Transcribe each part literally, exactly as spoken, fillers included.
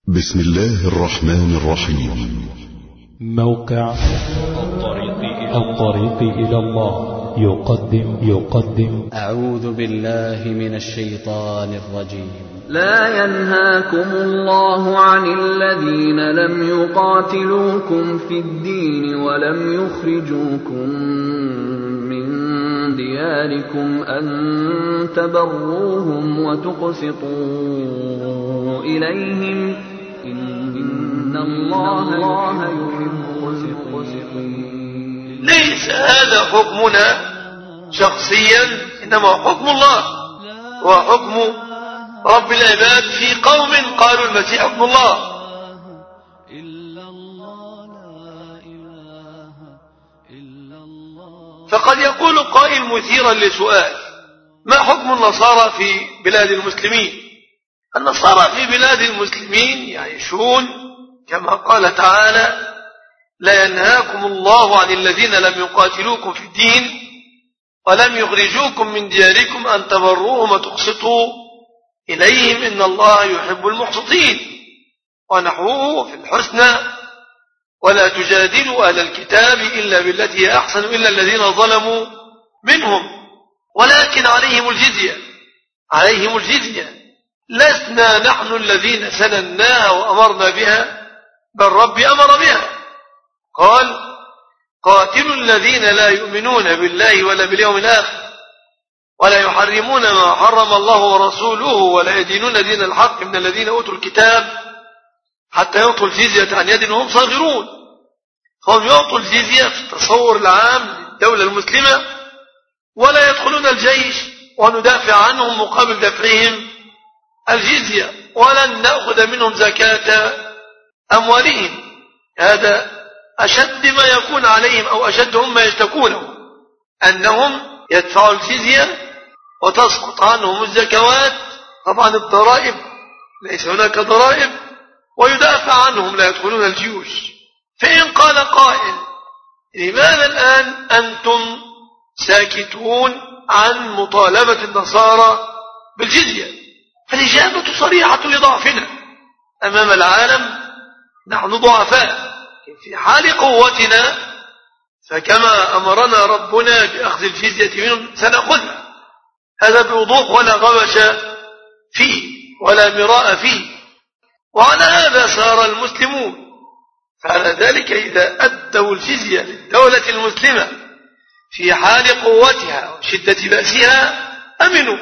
بسم الله الرحمن الرحيم. موقع الطريق إلى الله يقدم يقدم أعوذ بالله من الشيطان الرجيم. لا ينهاكم الله عن الذين لم يقاتلوكم في الدين ولم يخرجوكم من دياركم أن تبروهم وتقسطوا إليهم إن الله يحب المقسطين. ليس هذا حكمنا شخصيا، إنما حكم الله وحكم رب العباد في قوم قالوا المسيح ابن الله. فقد يقول قائل مثيرا لسؤال: ما حكم النصارى في بلاد المسلمين؟ النصارى في بلاد المسلمين يعيشون كما قال تعالى: لا ينهاكم الله عن الذين لم يقاتلوكم في الدين ولم يخرجوكم من دياركم أن تبروهم وتقسطوا إليهم إن الله يحب المقسطين. ونحوه في الحسنى: ولا تجادلوا أهل الكتاب إلا بالتي هي أحسن إلا الذين ظلموا منهم ولكن عليهم الجزية عليهم الجزية لسنا نحن الذين سنناها وأمرنا بها، بل رب أمر بها. قال: قاتلوا الذين لا يؤمنون بالله ولا باليوم الآخر ولا يحرمون ما حرم الله ورسوله ولا يدينون دين الحق من الذين أوتوا الكتاب حتى يعطوا الجزية عن يد وهم صاغرون. فهم يعطوا الجزية في التصور العام للدولة المسلمة ولا يدخلون الجيش وندافع عنهم مقابل دفعهم الجزية ولن نأخذ منهم زكاة أموالهم. هذا أشد ما يكون عليهم أو أشد هم ما يشتكونه، أنهم يدفعوا الجزية وتسقط عنهم الزكوات، طبعا الضرائب ليس هناك ضرائب، ويدافع عنهم لا يدخلون الجيوش. فإن قال قائل: لماذا الآن أنتم ساكتون عن مطالبة النصارى بالجزية؟ فالإجابة صريحة لضعفنا أمام العالم. نحن ضعفاء في حال قوتنا، فكما أمرنا ربنا بأخذ الجزية منهم سنأخذها، هذا بوضوح ولا غبش فيه ولا مراء فيه. وعلى هذا سار المسلمون. فعلى ذلك إذا أدوا الجزية للدولة المسلمة في حال قوتها وشدة بأسها أمنوا،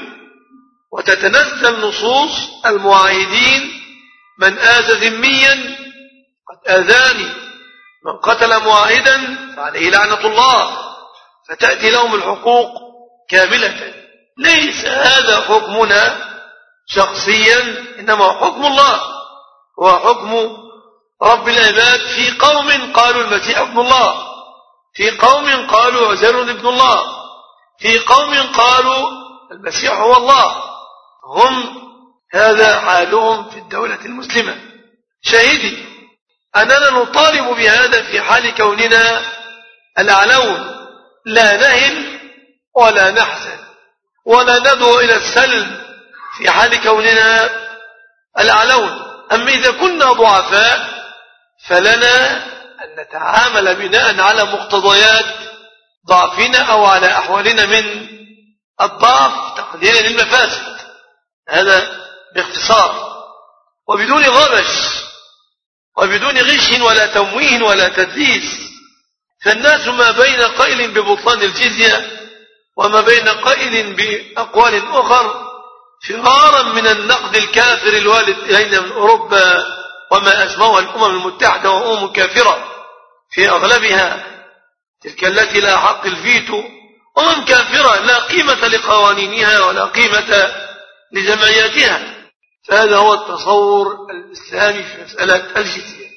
وتتنزل نصوص المعاهدين: من آذى ذميا قد آذاني، من قتل معاهدا فعليه لعنة الله، فتأتي لهم الحقوق كاملة. ليس هذا حكمنا شخصيا، إنما حكم الله وحكم رب العباد في قوم قالوا المسيح ابن الله، في قوم قالوا عزير ابن الله، في قوم قالوا المسيح هو الله. هم هذا حالهم في الدولة المسلمة. شاهدي أننا نطالب بهذا في حال كوننا الأعلون، لا نهن ولا نحزن ولا ندعو إلى السلم في حال كوننا الأعلون. أما إذا كنا ضعفاء فلنا أن نتعامل بناء على مقتضيات ضعفنا أو على أحوالنا من الضعف تقليلا للمفاسد. هذا باختصار وبدون غبش وبدون غش ولا تمويه ولا تدليس. فالناس ما بين قائل ببطلان الجزية وما بين قائل بأقوال أخر فرارا من النقد الكافر الوالد إلينا من أوروبا وما أسموها الأمم المتحدة وأمم كافرة في أغلبها، تلك التي لا حق الفيتو، أمم كافرة لا قيمة لقوانينها ولا قيمة لجمعياتها. فهذا هو التصور الإسلامي في مسألة الجزية.